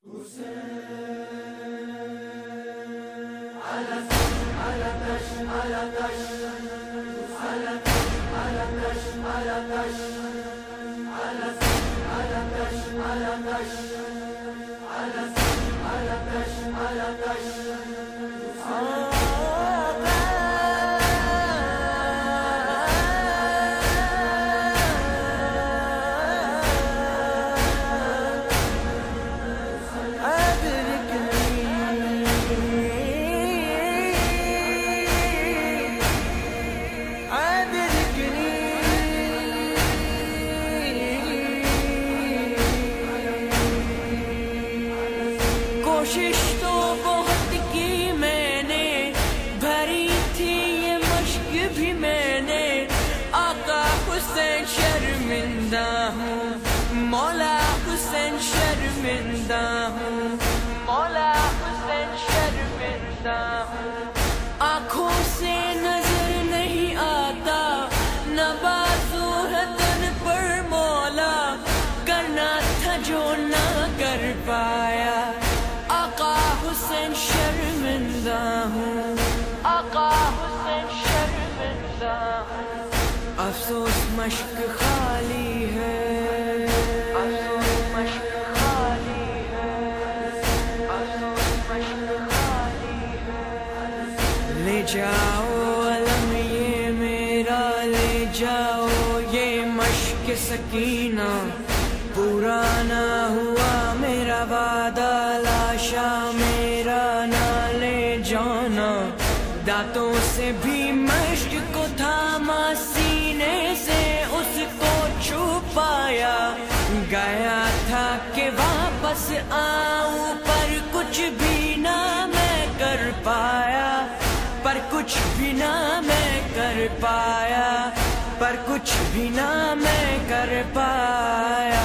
کوشش تو بہت کی میں نے، بھری تھی یہ مشق بھی میں نے، آقا حسین شرمندہ ہوں، مولا حسین شرمندہ ہوں، مولا حسین شرمندہ ہوں، آنکھوں سے نظر نہیں آتا، نہ بازو ہے تن پر مولا، کرنا تھا جو نہ کر پایا، آقا حسین شرمندہ ہوں، آقا حسین شرمندہ ہوں، افسوس مشق خالی ہے، افسوس مشق خالی ہے، افسوس مشق خالی ہے، لے جاؤ علم یہ میرا، لے جاؤ یہ مشق سکینہ، پورا نہ ہوا میرا وعدہ، لاشا میرا نہ لے جانا، دانتوں سے بھی مشق کو تھاما، سینے سے اس کو چھپایا، گیا تھا کہ واپس آؤں، پر کچھ بھی نہ میں کر پایا، پر کچھ بھی نہ میں کر پایا، پر کچھ بھی نہ میں کر پایا،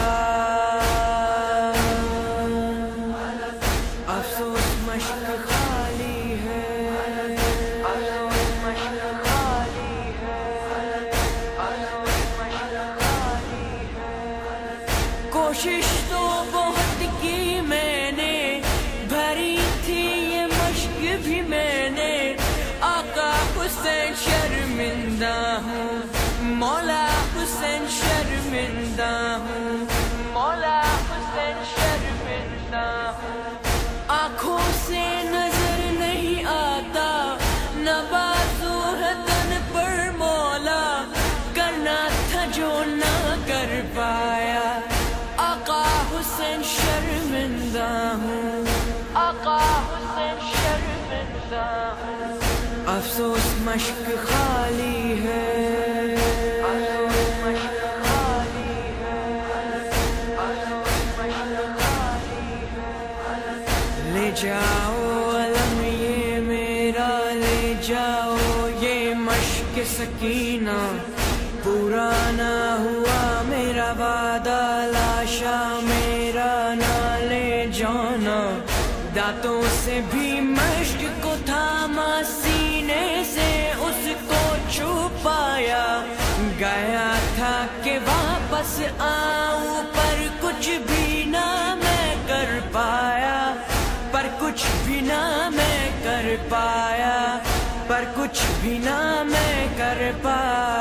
افسوس مشق خالی ہے، افسوس مشق خالی ہے، افسوس مشق خالی ہے، کوشش تو بہت کی میں نے، بھری تھی یہ مشق بھی میں نے، آقا حسین شرمندہ ہوں، مولا حسین شرمندہ ہوں، مولا حسین شرمندہ ہوں، آنکھوں سے نظر نہیں آتا، نہ بازو ہے تن پر مولا، کرنا تھا جو نہ کر پایا، آقا حسین شرمندہ ہوں، آقا حسین شرمندہ ہوں، افسوس مشق خالی ہے، افسوس مشق خالی ہے، افسوس مشق خالی ہے، لے جاؤ علم یہ میرا، لے جاؤ یہ مشق سکینہ، پورا نہ ہوا میرا وعدہ، لاشا میرا نہ لے جانا، دانتوں سے بھی مشق کو تھاما، سینے سے اس کو چھپایا، گیا تھا کہ واپس آؤں، پر کچھ بھی نہ میں کر پایا، پر کچھ بھی نہ میں کر پایا، پر کچھ بھی نہ میں کر پایا۔